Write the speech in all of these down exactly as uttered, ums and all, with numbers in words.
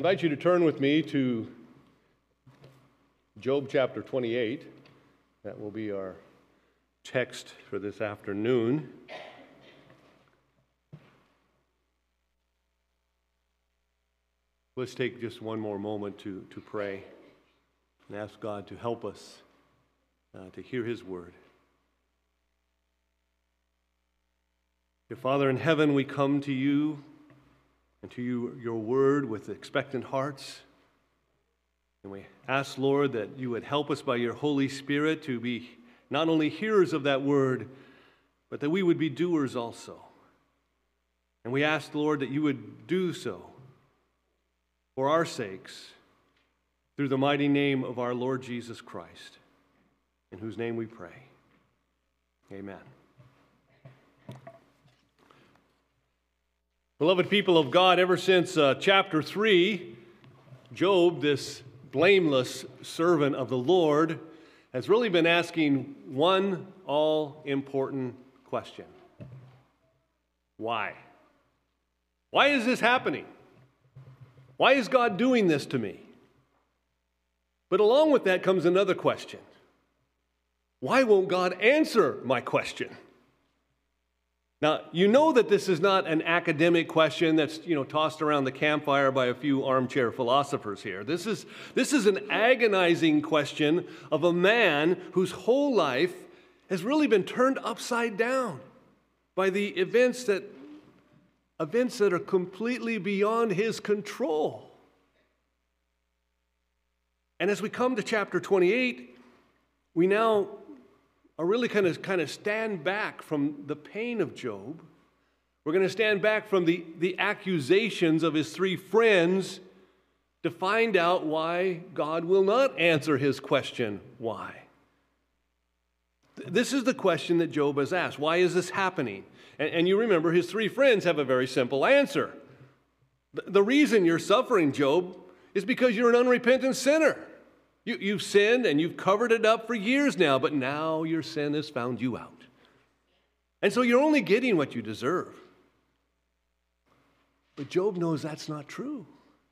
invite you to turn with me to Job chapter twenty-eight. That will be our text for this afternoon. Let's take just one more moment to, to pray and ask God to help us uh, to hear His word. Dear Father in heaven, we come to you and to you, your word with expectant hearts. And we ask, Lord, that you would help us by your Holy Spirit to be not only hearers of that word, but that we would be doers also. And we ask, Lord, that you would do so for our sakes through the mighty name of our Lord Jesus Christ, in whose name we pray. Amen. Beloved people of God, ever since uh, chapter three, Job, this blameless servant of the Lord, has really been asking one all-important question. Why? Why is this happening? Why is God doing this to me? But along with that comes another question. Why won't God answer my question? Now, you know that this is not an academic question that's, you know, tossed around the campfire by a few armchair philosophers here. This is, this is an agonizing question of a man whose whole life has really been turned upside down by the events that, events that are completely beyond his control. And as we come to chapter twenty-eight, we now are really kind of kind of stand back from the pain of Job. We're going to stand back from the, the accusations of his three friends to find out why God will not answer his question, why? This is the question that Job has asked. Why is this happening? And, and you remember his three friends have a very simple answer. The, the reason you're suffering, Job, is because you're an unrepentant sinner. You, you've sinned and you've covered it up for years now, but now your sin has found you out. And so you're only getting what you deserve. But Job knows that's not true.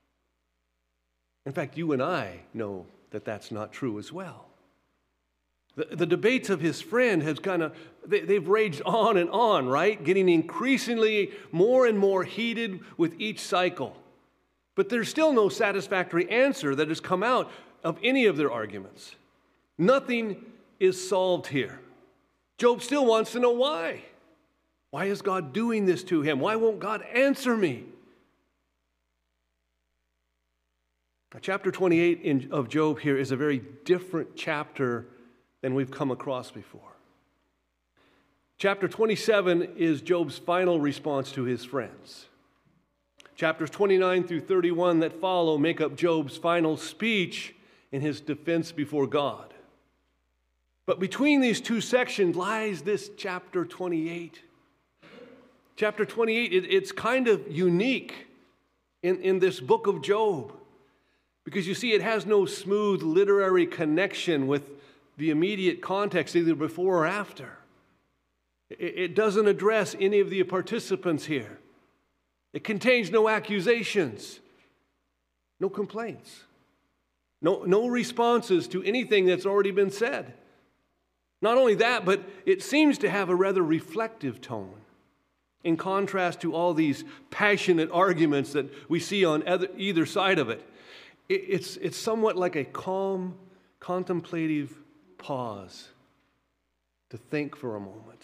In fact, you and I know that that's not true as well. The, the debates of his friend has kind of, they, they've raged on and on, right? Getting increasingly more and more heated with each cycle. But there's still no satisfactory answer that has come out of any of their arguments. Nothing is solved here. Job still wants to know why. Why is God doing this to him? Why won't God answer me? Now, chapter twenty-eight in, of Job here is a very different chapter than we've come across before. Chapter twenty-seven is Job's final response to his friends. Chapters twenty-nine through thirty-one that follow make up Job's final speech in his defense before God. But between these two sections lies this chapter twenty-eight. Chapter twenty-eight, it, it's kind of unique in, in this book of Job because you see it has no smooth literary connection with the immediate context, either before or after. It, it doesn't address any of the participants here. It contains no accusations, no complaints. No, no responses to anything that's already been said. Not only that, but it seems to have a rather reflective tone in contrast to all these passionate arguments that we see on either, either side of it. it it's, it's somewhat like a calm, contemplative pause to think for a moment.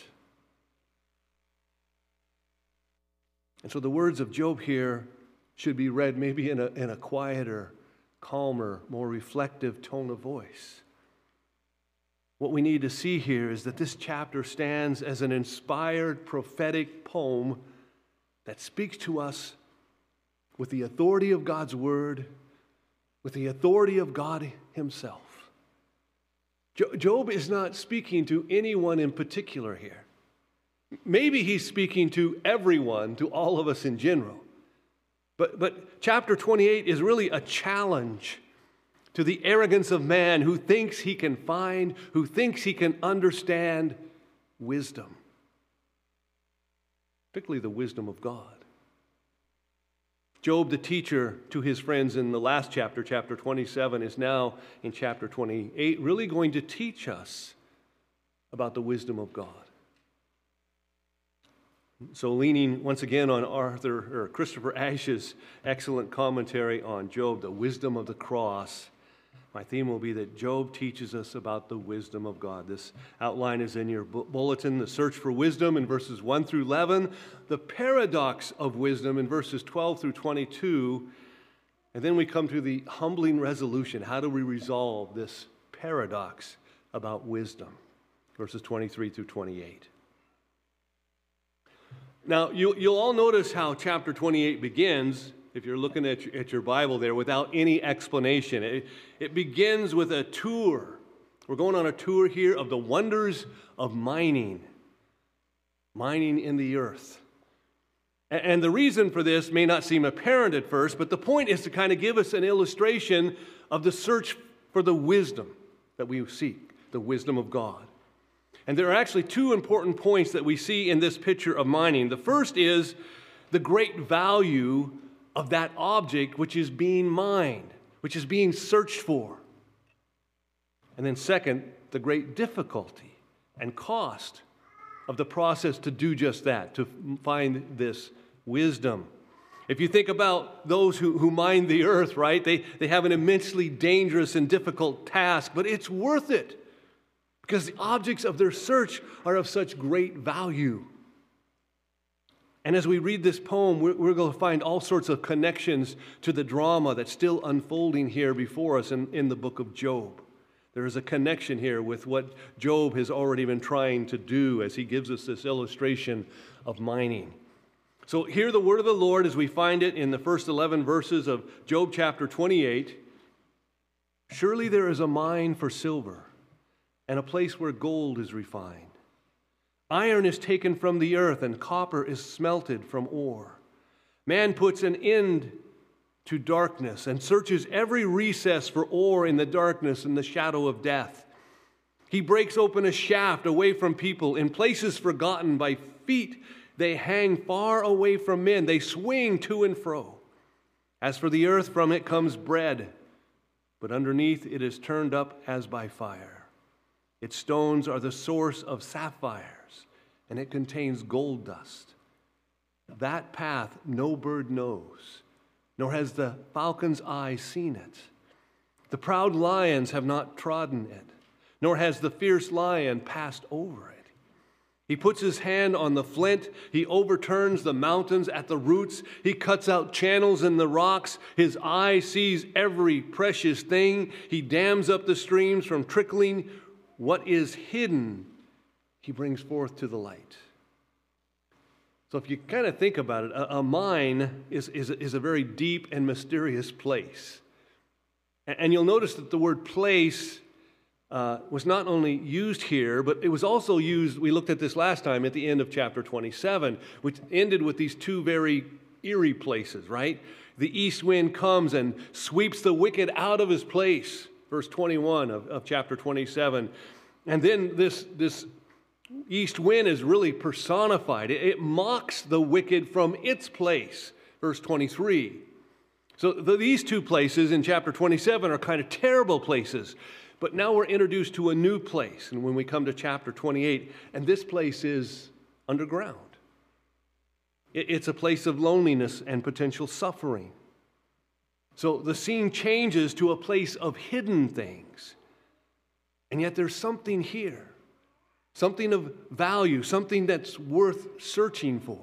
And so the words of Job here should be read maybe in a, in a quieter, calmer, more reflective tone of voice. What we need to see here is that this chapter stands as an inspired prophetic poem that speaks to us with the authority of God's word, with the authority of God himself. Job is not speaking to anyone in particular here. Maybe he's speaking to everyone, to all of us in general. But, but chapter twenty-eight is really a challenge to the arrogance of man who thinks he can find, who thinks he can understand wisdom, particularly the wisdom of God. Job, the teacher to his friends in the last chapter, chapter twenty-seven, is now in chapter twenty-eight, really going to teach us about the wisdom of God. So leaning once again on Arthur or Christopher Ashe's excellent commentary on Job, the wisdom of the cross, my theme will be that Job teaches us about the wisdom of God. This outline is in your bulletin, the search for wisdom in verses one through eleven, the paradox of wisdom in verses twelve through twenty-two, and then we come to the humbling resolution. How do we resolve this paradox about wisdom? Verses twenty-three through twenty-eight. Now, you, you'll all notice how chapter twenty-eight begins, if you're looking at your, at your Bible there, without any explanation. It, it begins with a tour. We're going on a tour here of the wonders of mining, mining in the earth. And, and the reason for this may not seem apparent at first, but the point is to kind of give us an illustration of the search for the wisdom that we seek, the wisdom of God. And there are actually two important points that we see in this picture of mining. The first is the great value of that object which is being mined, which is being searched for. And then second, the great difficulty and cost of the process to do just that, to find this wisdom. If you think about those who, who mine the earth, right, they, they have an immensely dangerous and difficult task, but it's worth it because the objects of their search are of such great value. And as we read this poem, we're, we're going to find all sorts of connections to the drama that's still unfolding here before us in, in the book of Job. There is a connection here with what Job has already been trying to do as he gives us this illustration of mining. So hear the word of the Lord as we find it in the first eleven verses of Job chapter twenty-eight. Surely there is a mine for silver and a place where gold is refined. Iron is taken from the earth, and copper is smelted from ore. Man puts an end to darkness and searches every recess for ore in the darkness and the shadow of death. He breaks open a shaft away from people. In places forgotten by feet, they hang far away from men. They swing to and fro. As for the earth, from it comes bread, but underneath it is turned up as by fire. Its stones are the source of sapphires, and it contains gold dust. That path no bird knows, nor has the falcon's eye seen it. The proud lions have not trodden it, nor has the fierce lion passed over it. He puts his hand on the flint. He overturns the mountains at the roots. He cuts out channels in the rocks. His eye sees every precious thing. He dams up the streams from trickling. What is hidden, he brings forth to the light. So if you kind of think about it, a, a mine is, is, is a very deep and mysterious place. And, and you'll notice that the word place uh, was not only used here, but it was also used, we looked at this last time, at the end of chapter twenty-seven, which ended with these two very eerie places, right? The east wind comes and sweeps the wicked out of his place. Verse twenty-one of, of chapter twenty-seven. And then this, this east wind is really personified. It, it mocks the wicked from its place. Verse twenty-three. So the, these two places in chapter twenty-seven are kind of terrible places. But now we're introduced to a new place. And when we come to chapter twenty-eight, and this place is underground. It, it's a place of loneliness and potential suffering. So the scene changes to a place of hidden things. And yet there's something here, something of value, something that's worth searching for.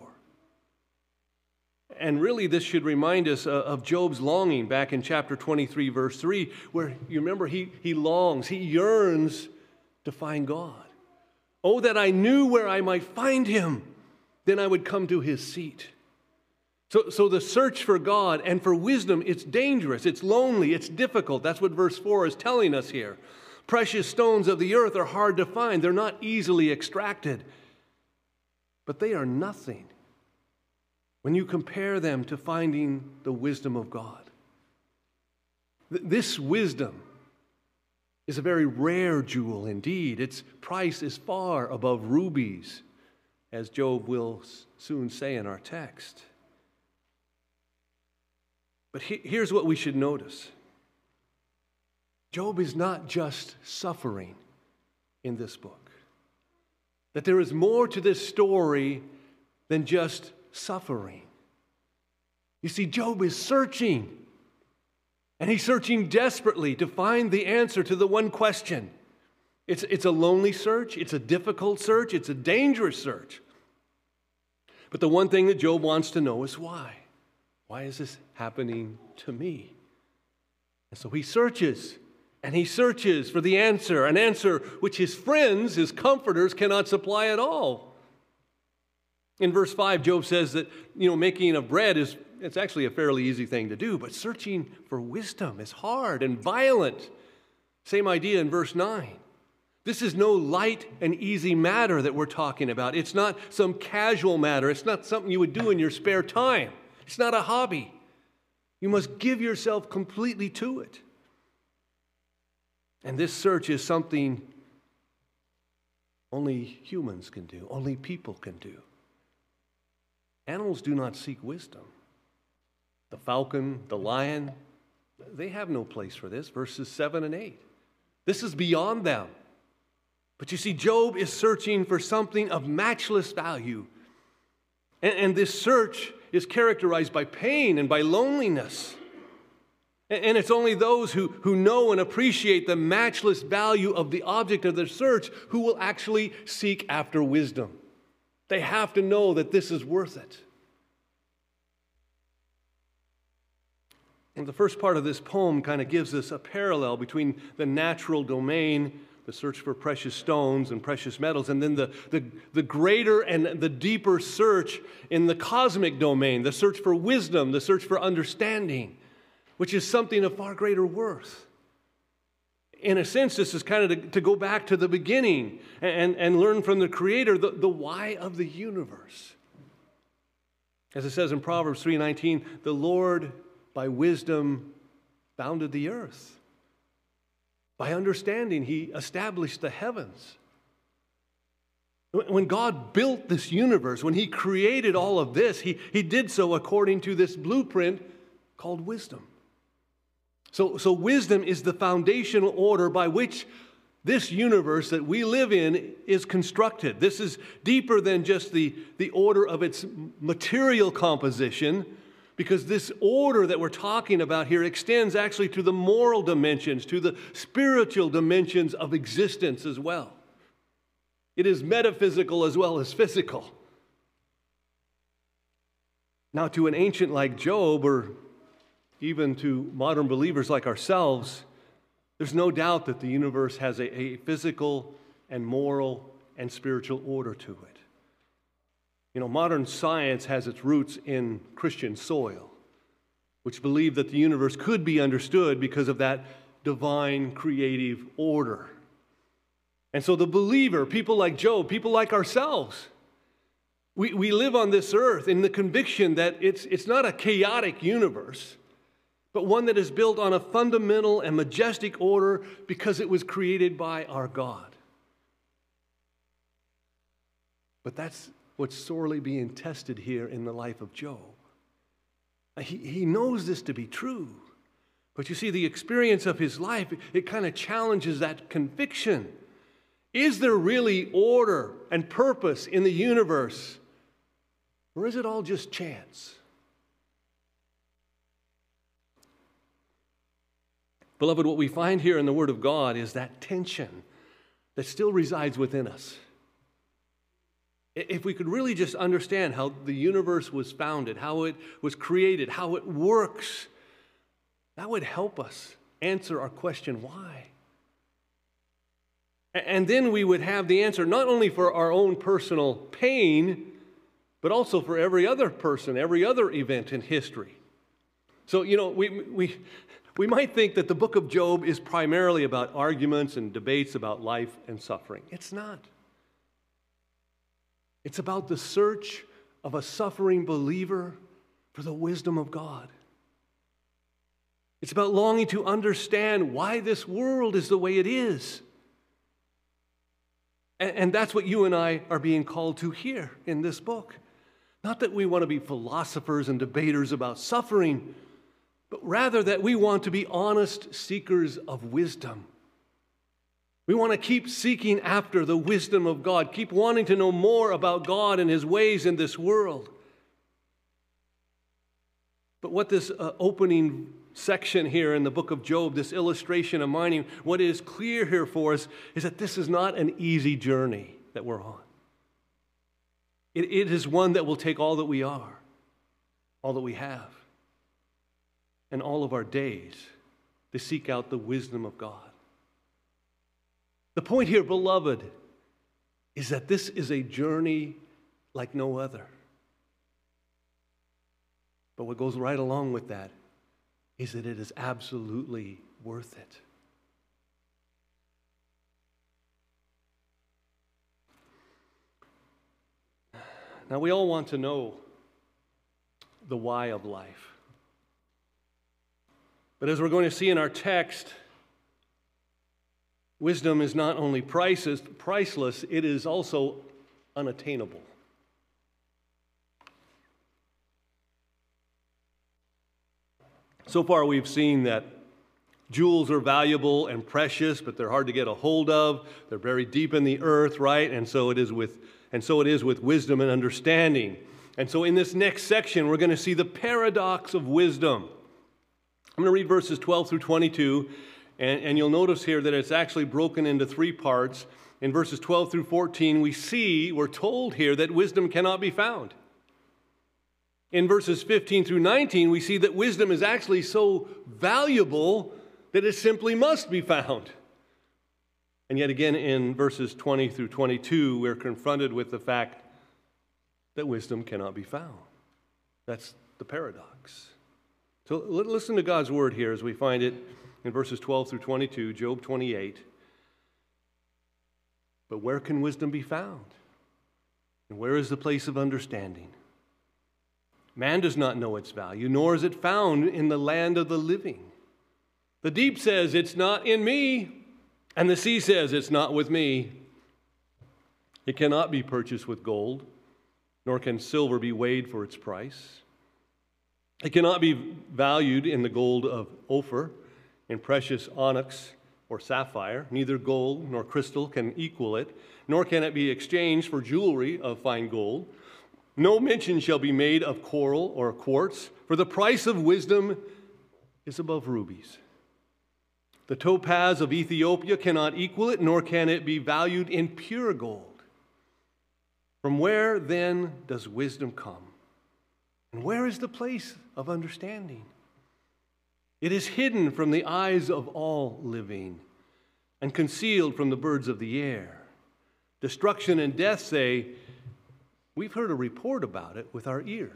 And really this should remind us of Job's longing back in chapter twenty-three, verse three, where you remember he, he longs, he yearns to find God. Oh, that I knew where I might find him, then I would come to his seat. So, so the search for God and for wisdom, it's dangerous, it's lonely, it's difficult. That's what verse four is telling us here. Precious stones of the earth are hard to find. They're not easily extracted. But they are nothing when you compare them to finding the wisdom of God. Th- this wisdom is a very rare jewel indeed. Its price is far above rubies, as Job will soon say in our text. But he, here's what we should notice. Job is not just suffering in this book. That there is more to this story than just suffering. You see, Job is searching. And he's searching desperately to find the answer to the one question. It's, it's a lonely search. It's a difficult search. It's a dangerous search. But the one thing that Job wants to know is why. Why is this happening to me? And so he searches, and he searches for the answer, an answer which his friends, his comforters, cannot supply at all. In verse five, Job says that, you know, making of bread is, it's actually a fairly easy thing to do, but searching for wisdom is hard and violent. Same idea in verse nine. This is no light and easy matter that we're talking about. It's not some casual matter. It's not something you would do in your spare time. It's not a hobby. You must give yourself completely to it. And this search is something only humans can do, only people can do. Animals do not seek wisdom. The falcon, the lion, they have no place for this, verses seven and eight. This is beyond them. But you see, Job is searching for something of matchless value. And, and this search is characterized by pain and by loneliness. And, and it's only those who, who know and appreciate the matchless value of the object of their search who will actually seek after wisdom. They have to know that this is worth it. And the first part of this poem kind of gives us a parallel between the natural domain, the search for precious stones and precious metals, and then the, the, the greater and the deeper search in the cosmic domain, the search for wisdom, the search for understanding, which is something of far greater worth. In a sense, this is kind of to, to go back to the beginning and, and learn from the Creator the, the why of the universe. As it says in Proverbs three nineteen, the Lord by wisdom founded the earth. By understanding, he established the heavens. When God built this universe, when he created all of this, he, he did so according to this blueprint called wisdom. So, so wisdom is the foundational order by which this universe that we live in is constructed. This is deeper than just the, the order of its material composition, because this order that we're talking about here extends actually to the moral dimensions, to the spiritual dimensions of existence as well. It is metaphysical as well as physical. Now, to an ancient like Job, or even to modern believers like ourselves, there's no doubt that the universe has a, a physical and moral and spiritual order to it. You know, modern science has its roots in Christian soil, which believed that the universe could be understood because of that divine creative order. And so the believer, people like Job, people like ourselves, we, we live on this earth in the conviction that it's, it's not a chaotic universe, but one that is built on a fundamental and majestic order because it was created by our God. But that's what's sorely being tested here in the life of Job. He, he knows this to be true. But you see, the experience of his life, it, it kind of challenges that conviction. Is there really order and purpose in the universe? Or is it all just chance? Beloved, what we find here in the Word of God is that tension that still resides within us. If we could really just understand how the universe was founded, how it was created, how it works, that would help us answer our question, why? And then we would have the answer not only for our own personal pain, but also for every other person, every other event in history. So, you know, we we we might think that the book of Job is primarily about arguments and debates about life and suffering. It's not. It's about the search of a suffering believer for the wisdom of God. It's about longing to understand why this world is the way it is. And, and that's what you and I are being called to here in this book. Not that we want to be philosophers and debaters about suffering, but rather that we want to be honest seekers of wisdom. We want to keep seeking after the wisdom of God, keep wanting to know more about God and His ways in this world. But what this uh, opening section here in the book of Job, this illustration of mining, what is clear here for us is that this is not an easy journey that we're on. It, it is one that will take all that we are, all that we have, and all of our days to seek out the wisdom of God. The point here, beloved, is that this is a journey like no other. But what goes right along with that is that it is absolutely worth it. Now, we all want to know the why of life. But as we're going to see in our text, wisdom is not only priceless, priceless, it is also unattainable. So far, we've seen that jewels are valuable and precious, but they're hard to get a hold of. They're buried deep in the earth, right? And so it is with, and so it is with wisdom and understanding. And so in this next section, we're going to see the paradox of wisdom. I'm going to read verses twelve through twenty-two, and, and you'll notice here that it's actually broken into three parts. In verses twelve through fourteen, we see, we're told here that wisdom cannot be found. In verses fifteen through nineteen, we see that wisdom is actually so valuable that it simply must be found. And yet again, in verses twenty through twenty-two, we're confronted with the fact that wisdom cannot be found. That's the paradox. So listen to God's word here as we find it in verses twelve through twenty-two, Job twenty-eight. But where can wisdom be found? And where is the place of understanding? Man does not know its value, nor is it found in the land of the living. The deep says, it's not in me, and the sea says, it's not with me. It cannot be purchased with gold, nor can silver be weighed for its price. It cannot be valued in the gold of Ophir, in precious onyx or sapphire. Neither gold nor crystal can equal it, nor can it be exchanged for jewelry of fine gold. No mention shall be made of coral or quartz, for the price of wisdom is above rubies. The topaz of Ethiopia cannot equal it, nor can it be valued in pure gold. From where then does wisdom come? And where is the place of understanding? It is hidden from the eyes of all living, and concealed from the birds of the air. Destruction and death say, we've heard a report about it with our ears.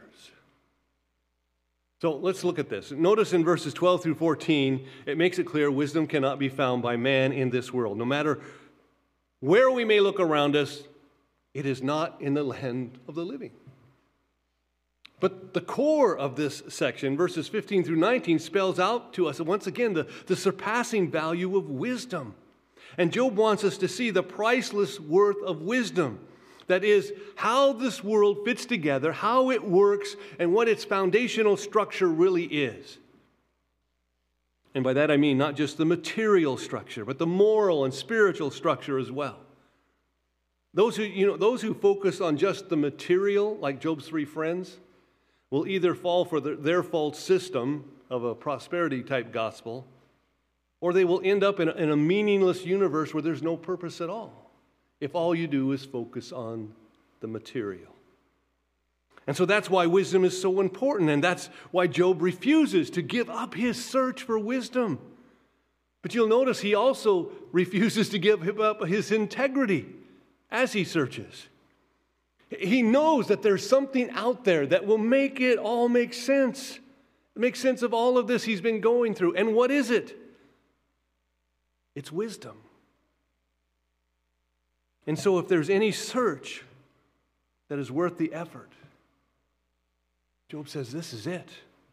So let's look at this. Notice in verses twelve through fourteen, it makes it clear wisdom cannot be found by man in this world. No matter where we may look around us, it is not in the land of the living. But the core of this section, verses fifteen through nineteen, spells out to us once again the, the surpassing value of wisdom. And Job wants us to see the priceless worth of wisdom. That is, how this world fits together, how it works, and what its foundational structure really is. And by that I mean not just the material structure, but the moral and spiritual structure as well. Those who, you know, those who focus on just the material, like Job's three friends, will either fall for the, their false system of a prosperity-type gospel, or they will end up in a, in a meaningless universe where there's no purpose at all, if all you do is focus on the material. And so that's why wisdom is so important, and that's why Job refuses to give up his search for wisdom. But you'll notice he also refuses to give up his integrity as he searches. He knows that there's something out there that will make it all make sense. Make sense of all of this he's been going through. And what is it? It's wisdom. And so if there's any search that is worth the effort, Job says this is it.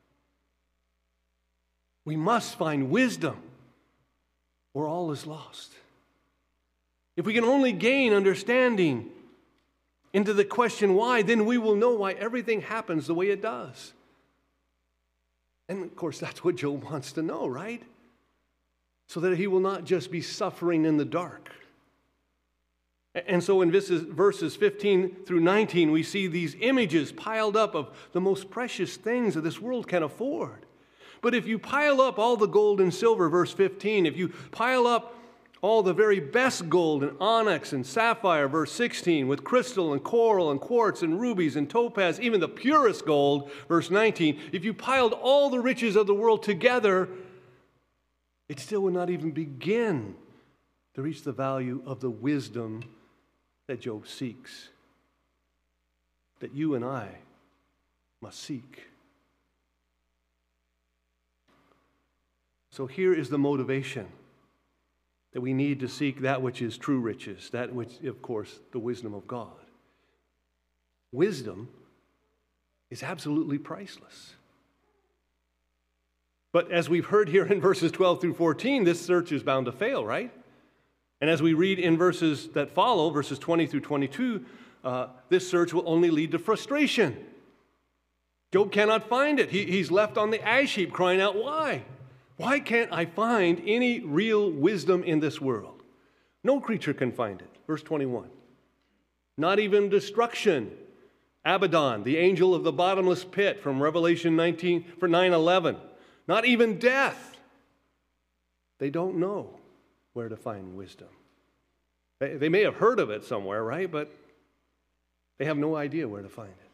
We must find wisdom or all is lost. If we can only gain understanding into the question why, then we will know why everything happens the way it does. And of course, that's what Job wants to know, right? So that he will not just be suffering in the dark. And so in verses fifteen through nineteen, we see these images piled up of the most precious things that this world can afford. But if you pile up all the gold and silver, verse fifteen, if you pile up all the very best gold and onyx and sapphire, verse sixteen, with crystal and coral and quartz and rubies and topaz, even the purest gold, verse nineteen, if you piled all the riches of the world together, it still would not even begin to reach the value of the wisdom that Job seeks, that you and I must seek. So here is the motivation that we need to seek that which is true riches, that which, of course, the wisdom of God. Wisdom is absolutely priceless. But as we've heard here in verses twelve through fourteen, this search is bound to fail, right? And as we read in verses that follow, verses twenty through twenty-two, uh, this search will only lead to frustration. Job cannot find it. He, he's left on the ash heap crying out, why? Why can't I find any real wisdom in this world? No creature can find it. Verse twenty-one. Not even destruction. Abaddon, the angel of the bottomless pit from Revelation nineteen for nine eleven. Not even death. They don't know where to find wisdom. They, they may have heard of it somewhere, right? But they have no idea where to find it.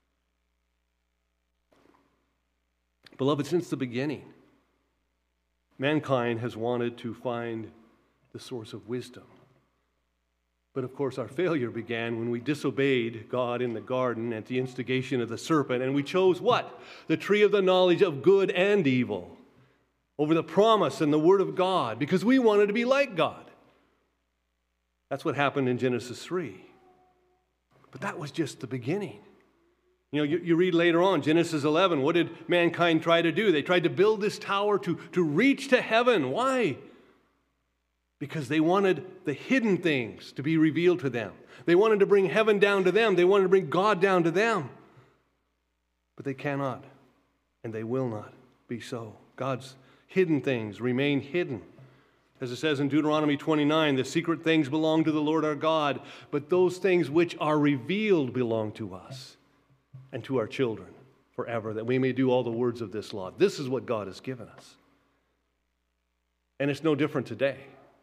Beloved, since the beginning, mankind has wanted to find the source of wisdom. But of course, our failure began when we disobeyed God in the garden at the instigation of the serpent, and we chose what? The tree of the knowledge of good and evil over the promise and the word of God, because we wanted to be like God. That's what happened in Genesis three. But that was just the beginning. You know, you, you read later on, Genesis eleven, what did mankind try to do? They tried to build this tower to, to reach to heaven. Why? Because they wanted the hidden things to be revealed to them. They wanted to bring heaven down to them. They wanted to bring God down to them. But they cannot, and they will not be so. God's hidden things remain hidden. As it says in Deuteronomy twenty-nine, the secret things belong to the Lord our God, but those things which are revealed belong to us and to our children forever, that we may do all the words of this law. This is what God has given us. And it's no different today.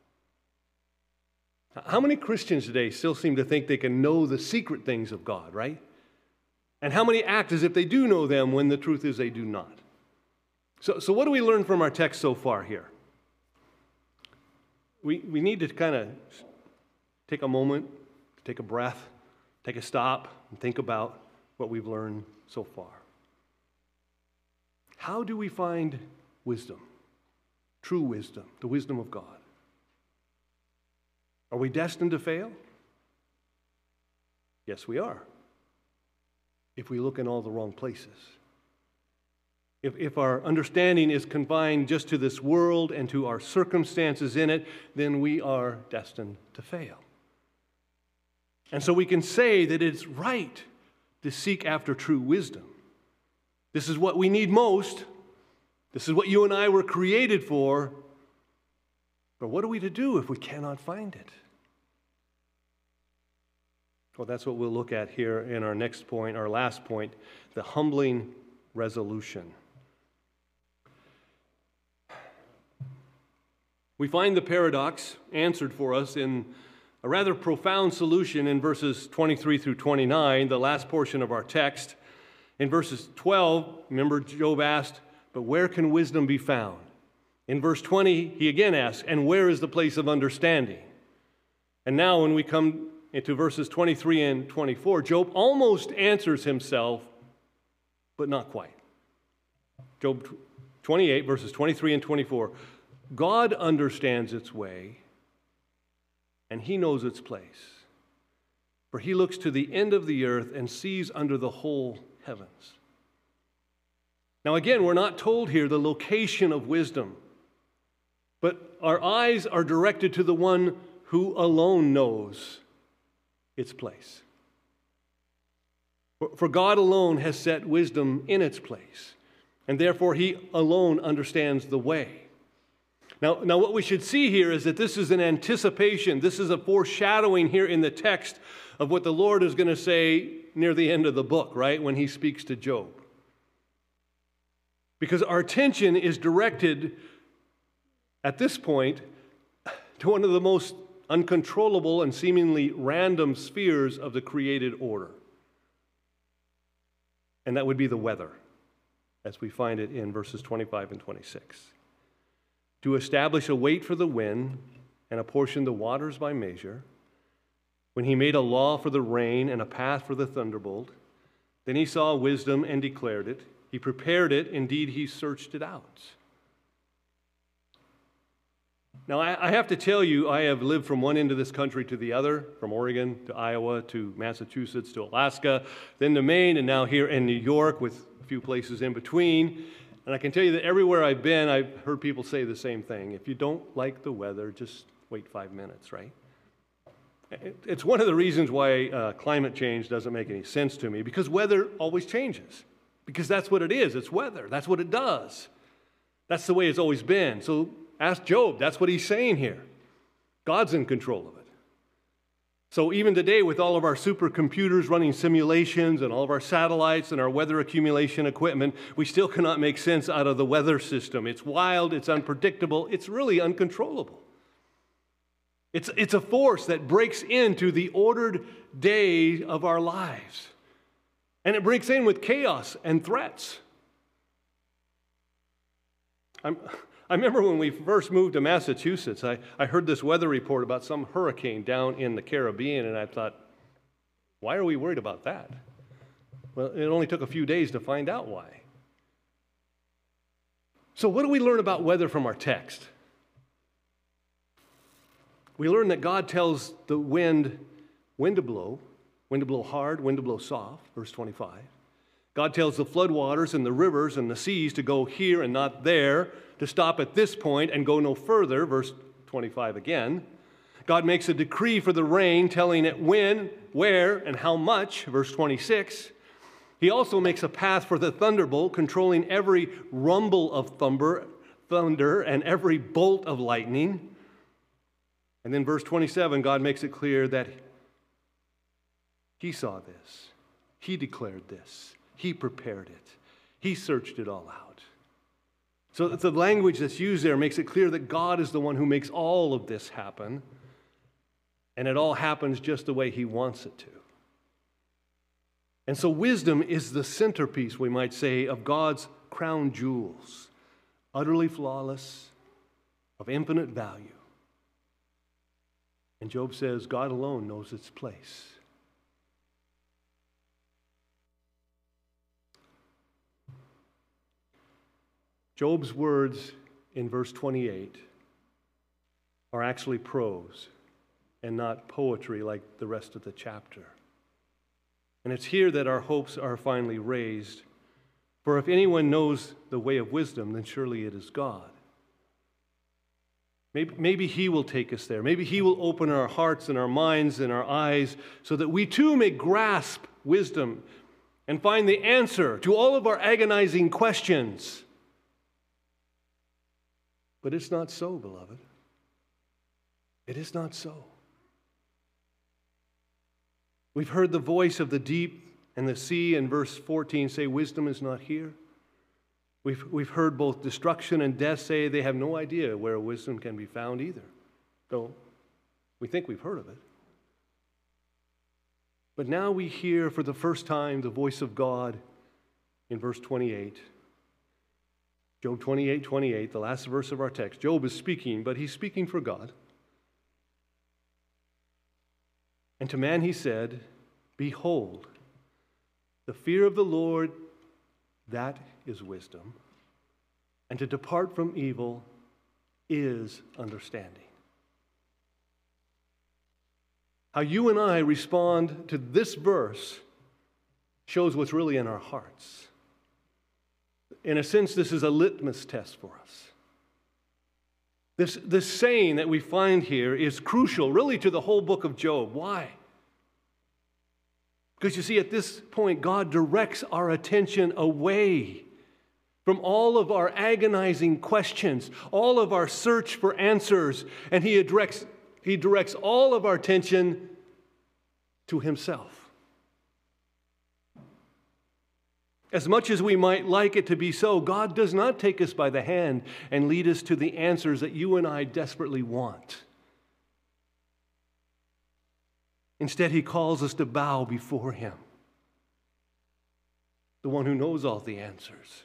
How many Christians today still seem to think they can know the secret things of God, right? And how many act as if they do know them when the truth is they do not? So, so what do we learn from our text so far here? We, we need to kind of take a moment, take a breath, take a stop, and think about what we've learned so far. How do we find wisdom, true wisdom, the wisdom of God? Are we destined to fail? Yes, we are. If we look in all the wrong places. If, if our understanding is confined just to this world and to our circumstances in it, then we are destined to fail. And so we can say that it's right to seek after true wisdom. This is what we need most. This is what you and I were created for. But what are we to do if we cannot find it? Well, that's what we'll look at here in our next point, our last point, the humbling resolution. We find the paradox answered for us in a rather profound solution in verses twenty-three through twenty-nine, the last portion of our text. In verses twelve, remember Job asked, but where can wisdom be found? In verse twenty, he again asks, and where is the place of understanding? And now when we come into verses twenty-three and twenty-four, Job almost answers himself, but not quite. Job twenty-eight, verses twenty-three and twenty-four, God understands its way, and he knows its place. For he looks to the end of the earth and sees under the whole heavens. Now again, we're not told here the location of wisdom, but our eyes are directed to the one who alone knows its place. For God alone has set wisdom in its place. and therefore he alone understands the way. Now, now what we should see here is that this is an anticipation, this is a foreshadowing here in the text of what the Lord is going to say near the end of the book, right, when he speaks to Job. Because our attention is directed at this point to one of the most uncontrollable and seemingly random spheres of the created order. And that would be the weather, as we find it in verses twenty-five and twenty-six. To establish a weight for the wind and apportion the waters by measure, when he made a law for the rain and a path for the thunderbolt, then he saw wisdom and declared it. He prepared it, indeed he searched it out. Now, I have to tell you, I have lived from one end of this country to the other, from Oregon to Iowa to Massachusetts to Alaska, then to Maine, and now here in New York with a few places in between. And I can tell you that everywhere I've been, I've heard people say the same thing. If you don't like the weather, just wait five minutes, right? It's one of the reasons why uh, climate change doesn't make any sense to me, because weather always changes. Because that's what it is. It's weather. That's what it does. That's the way it's always been. So ask Job. That's what he's saying here. God's in control of it. So even today, with all of our supercomputers running simulations and all of our satellites and our weather accumulation equipment, we still cannot make sense out of the weather system. It's wild. It's unpredictable. It's really uncontrollable. It's, it's a force that breaks into the ordered day of our lives. And it breaks in with chaos and threats. I'm, I remember when we first moved to Massachusetts, I, I heard this weather report about some hurricane down in the Caribbean, and I thought, why are we worried about that? Well, it only took a few days to find out why. So what do we learn about weather from our text? We learn that God tells the wind when to blow, when to blow hard, when to blow soft, verse twenty-five. God tells the floodwaters and the rivers and the seas to go here and not there, to stop at this point and go no further, verse twenty-five again. God makes a decree for the rain, telling it when, where, and how much, verse twenty-six. He also makes a path for the thunderbolt, controlling every rumble of thunder, thunder and every bolt of lightning. And then verse twenty-seven, God makes it clear that he saw this. He declared this. He prepared it. He searched it all out. So the language that's used there makes it clear that God is the one who makes all of this happen, and it all happens just the way he wants it to. And so wisdom is the centerpiece, we might say, of God's crown jewels, utterly flawless, of infinite value. And Job says God alone knows its place. Job's words in verse twenty-eight are actually prose and not poetry like the rest of the chapter. And it's here that our hopes are finally raised. For if anyone knows the way of wisdom, then surely it is God. Maybe, maybe he will take us there. Maybe he will open our hearts and our minds and our eyes so that we too may grasp wisdom and find the answer to all of our agonizing questions. But it's not so, beloved. It is not so. We've heard the voice of the deep and the sea in verse fourteen say, wisdom is not here. We've, we've heard both destruction and death say they have no idea where wisdom can be found either. Though we think we've heard of it. But now we hear for the first time the voice of God in verse twenty-eight. Job twenty-eight, twenty-eight, the last verse of our text. Job is speaking, but he's speaking for God. And to man he said, behold, the fear of the Lord, that is wisdom, and to depart from evil is understanding. How you and I respond to this verse shows what's really in our hearts. In a sense, this is a litmus test for us. This, this saying that we find here is crucial, really, to the whole book of Job. Why? Because you see, at this point, God directs our attention away from all of our agonizing questions, all of our search for answers, and he directs, he directs all of our attention to himself. As much as we might like it to be so, God does not take us by the hand and lead us to the answers that you and I desperately want. Instead, he calls us to bow before him, the one who knows all the answers,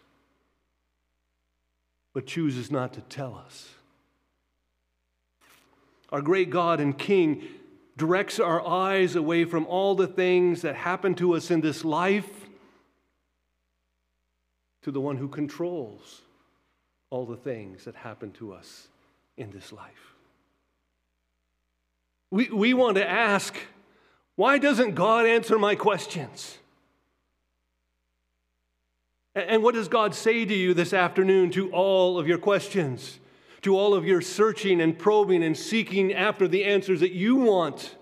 but chooses not to tell us. Our great God and King directs our eyes away from all the things that happen to us in this life to the one who controls all the things that happen to us in this life. We, we want to ask, why doesn't God answer my questions? And what does God say to you this afternoon to all of your questions, to all of your searching and probing and seeking after the answers that you want?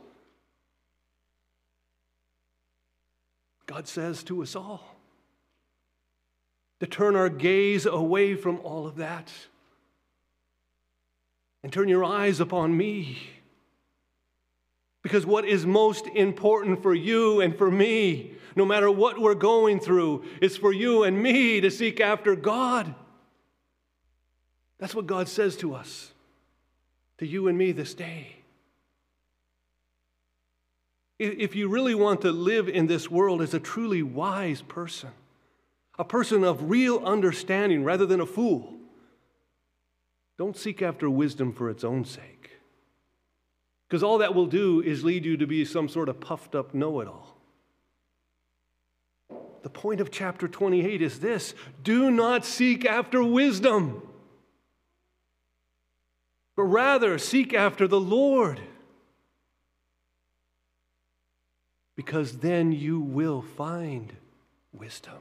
God says to us all to turn our gaze away from all of that and turn your eyes upon me. Because what is most important for you and for me, no matter what we're going through, is for you and me to seek after God. That's what God says to us, to you and me this day. If you really want to live in this world as a truly wise person, a person of real understanding rather than a fool, don't seek after wisdom for its own sake. Because all that will do is lead you to be some sort of puffed up know-it-all. The point of chapter twenty-eight is this: do not seek after wisdom, but rather seek after the Lord, because then you will find wisdom.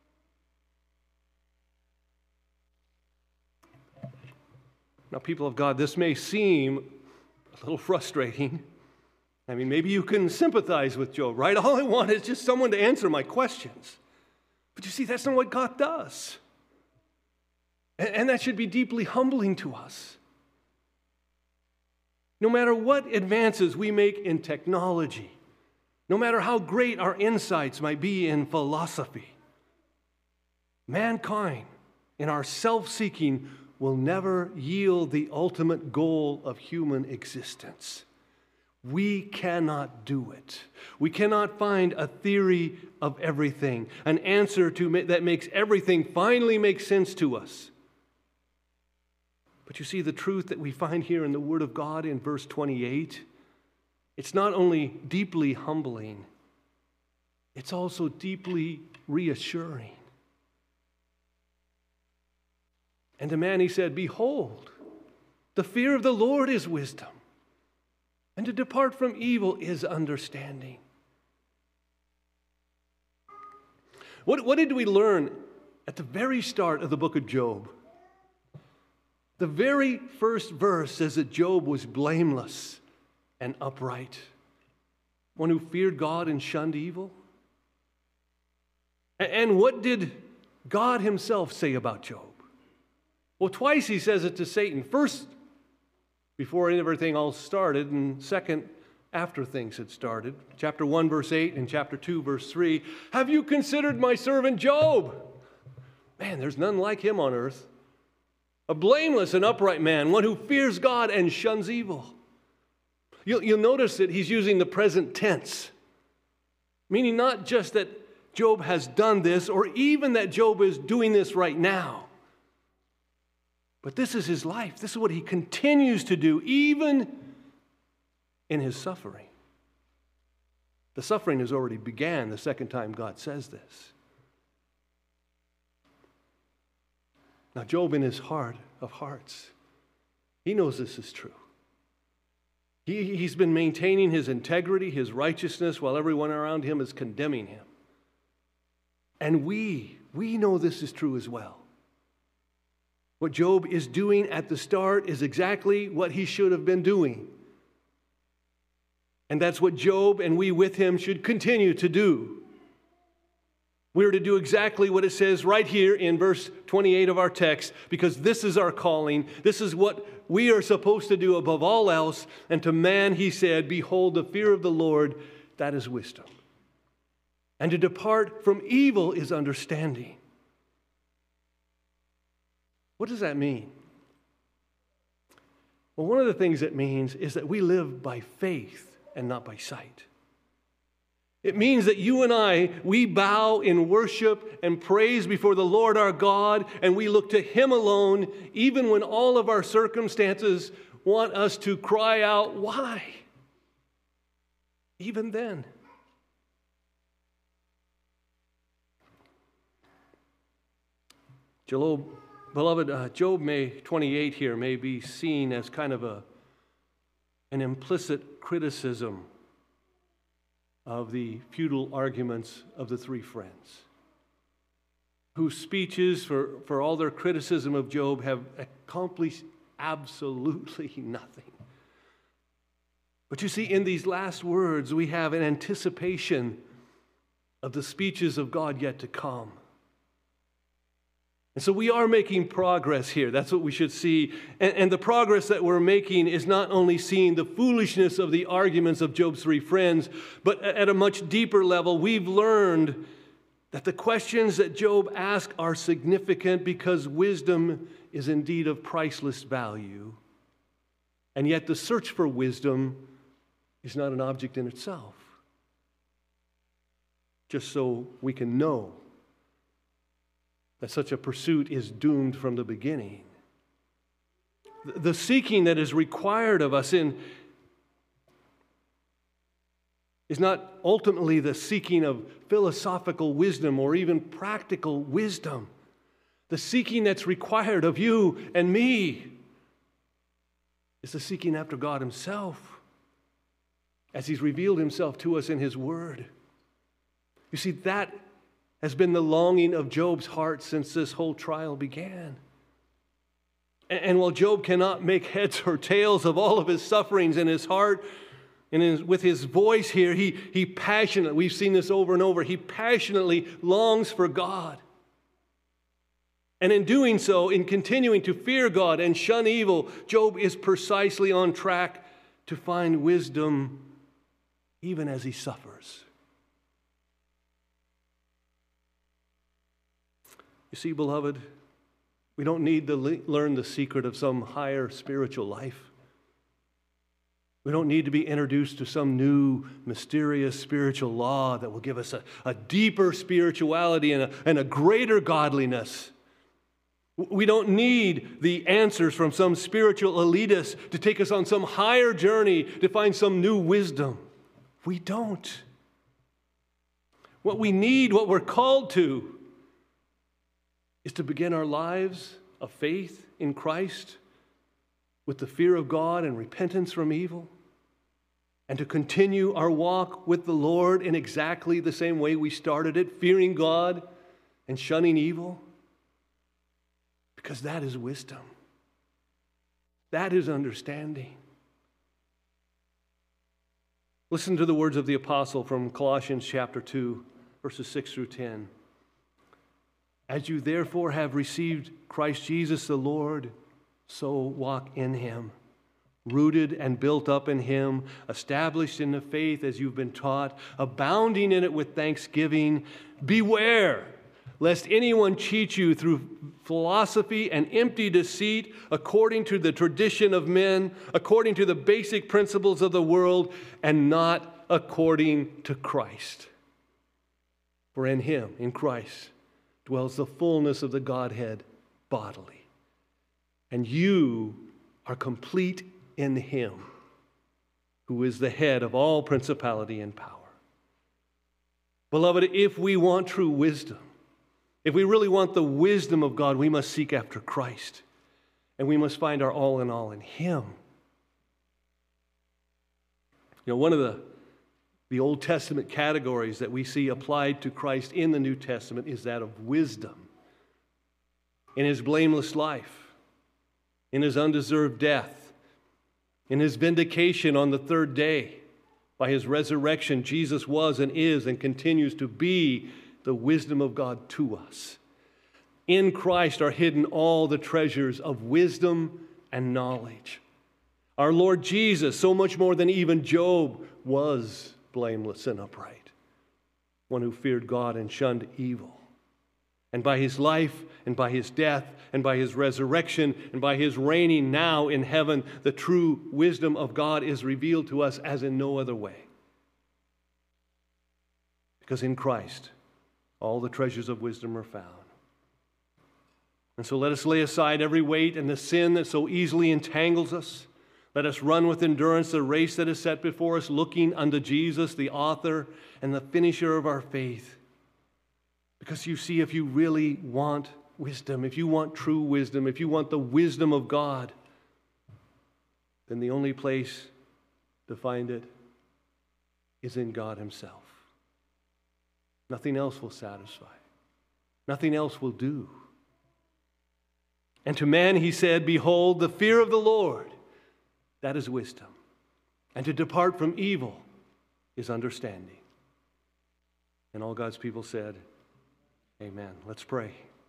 Now, people of God, this may seem a little frustrating. I mean, maybe you can sympathize with Job, right? All I want is just someone to answer my questions. But you see, that's not what God does. And, and that should be deeply humbling to us. No matter what advances we make in technology, no matter how great our insights might be in philosophy, mankind, in our self-seeking, will never yield the ultimate goal of human existence. We cannot do it. We cannot find a theory of everything, an answer to ma- that makes everything finally make sense to us. But you see, the truth that we find here in the Word of God in verse twenty-eight, it's not only deeply humbling, it's also deeply reassuring. And to man he said, behold, the fear of the Lord is wisdom, and to depart from evil is understanding. What, what did we learn at the very start of the book of Job? The very first verse says that Job was blameless and upright, one who feared God and shunned evil. And what did God himself say about Job? Well, twice he says it to Satan. First, before everything all started, and second, after things had started. Chapter one, verse eight, and chapter two, verse three. Have you considered my servant Job? Man, there's none like him on earth. A blameless and upright man, one who fears God and shuns evil. You'll, you'll notice that he's using the present tense, meaning not just that Job has done this, or even that Job is doing this right now. But this is his life. This is what he continues to do, even in his suffering. The suffering has already began the second time God says this. Now, Job, in his heart of hearts, he knows this is true. He, he's been maintaining his integrity, his righteousness, while everyone around him is condemning him. And we, we know this is true as well. What Job is doing at the start is exactly what he should have been doing. And that's what Job and we with him should continue to do. We're to do exactly what it says right here in verse twenty-eight of our text, because this is our calling. This is what we are supposed to do above all else. And to man he said, behold, the fear of the Lord, that is wisdom. And to depart from evil is understanding. What does that mean? Well, one of the things it means is that we live by faith and not by sight. It means that you and I, we bow in worship and praise before the Lord our God, and we look to Him alone, even when all of our circumstances want us to cry out, why? Even then. Job, beloved, uh, Job may twenty-eight here may be seen as kind of a an implicit criticism of the futile arguments of the three friends, whose speeches, for, for all their criticism of Job, have accomplished absolutely nothing. But you see, in these last words, we have an anticipation of the speeches of God yet to come. And so we are making progress here. That's what we should see. And, and the progress that we're making is not only seeing the foolishness of the arguments of Job's three friends, but at a much deeper level, we've learned that the questions that Job asked are significant because wisdom is indeed of priceless value. And yet the search for wisdom is not an object in itself. Just so we can know that such a pursuit is doomed from the beginning. The seeking that is required of us in is not ultimately the seeking of philosophical wisdom or even practical wisdom. The seeking that's required of you and me is the seeking after God Himself, as He's revealed Himself to us in His Word. You see, that has been the longing of Job's heart since this whole trial began. And while Job cannot make heads or tails of all of his sufferings in his heart, and in, with his voice here, he, he passionately, we've seen this over and over, he passionately longs for God. And in doing so, in continuing to fear God and shun evil, Job is precisely on track to find wisdom even as he suffers. You see, beloved, we don't need to le- learn the secret of some higher spiritual life. We don't need to be introduced to some new mysterious spiritual law that will give us a, a deeper spirituality and a, and a greater godliness. We don't need the answers from some spiritual elitist to take us on some higher journey to find some new wisdom. We don't. What we need, what we're called to, is to begin our lives of faith in Christ with the fear of God and repentance from evil, and to continue our walk with the Lord in exactly the same way we started it, fearing God and shunning evil, because that is wisdom. That is understanding. Listen to the words of the apostle from Colossians chapter two, verses six through ten. As you therefore have received Christ Jesus the Lord, so walk in Him, rooted and built up in Him, established in the faith as you've been taught, abounding in it with thanksgiving. Beware, lest anyone cheat you through philosophy and empty deceit, according to the tradition of men, according to the basic principles of the world, and not according to Christ. For in Him, in Christ, dwells the fullness of the Godhead bodily. And you are complete in Him, who is the head of all principality and power. Beloved, if we want true wisdom, if we really want the wisdom of God, we must seek after Christ. And we must find our all in all in Him. You know, one of the, the Old Testament categories that we see applied to Christ in the New Testament is that of wisdom. In His blameless life, in His undeserved death, in His vindication on the third day, by His resurrection, Jesus was and is and continues to be the wisdom of God to us. In Christ are hidden all the treasures of wisdom and knowledge. Our Lord Jesus, so much more than even Job, was blameless and upright, one who feared God and shunned evil. And by his life, and by his death, and by his resurrection, and by his reigning now in heaven, the true wisdom of God is revealed to us as in no other way. Because in Christ, all the treasures of wisdom are found. And so let us lay aside every weight and the sin that so easily entangles us. Let us run with endurance the race that is set before us, looking unto Jesus, the author and the finisher of our faith. Because you see, if you really want wisdom, if you want true wisdom, if you want the wisdom of God, then the only place to find it is in God himself. Nothing else will satisfy. Nothing else will do. And to man he said, behold, the fear of the Lord, that is wisdom. And to depart from evil is understanding. And all God's people said, amen. Let's pray.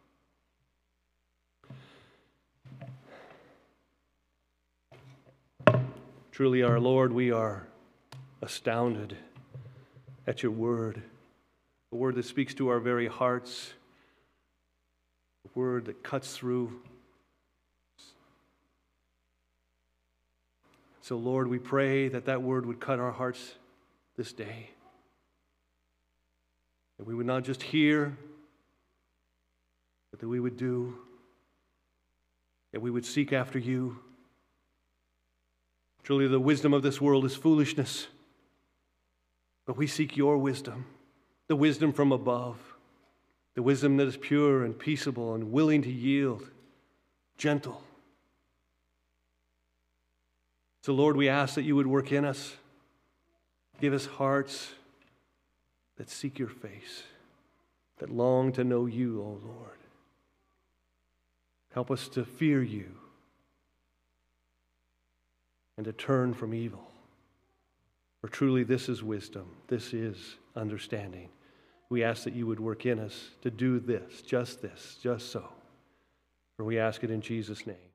Truly, our Lord, we are astounded at your word, a word that speaks to our very hearts, a word that cuts through. So, Lord, we pray that that word would cut our hearts this day, that we would not just hear, but that we would do, that we would seek after you. Truly, the wisdom of this world is foolishness, but we seek your wisdom, the wisdom from above, the wisdom that is pure and peaceable and willing to yield, gentle. So, Lord, we ask that you would work in us, give us hearts that seek your face, that long to know you, O Lord. Help us to fear you and to turn from evil. For truly this is wisdom, this is understanding. We ask that you would work in us to do this, just this, just so. For we ask it in Jesus' name.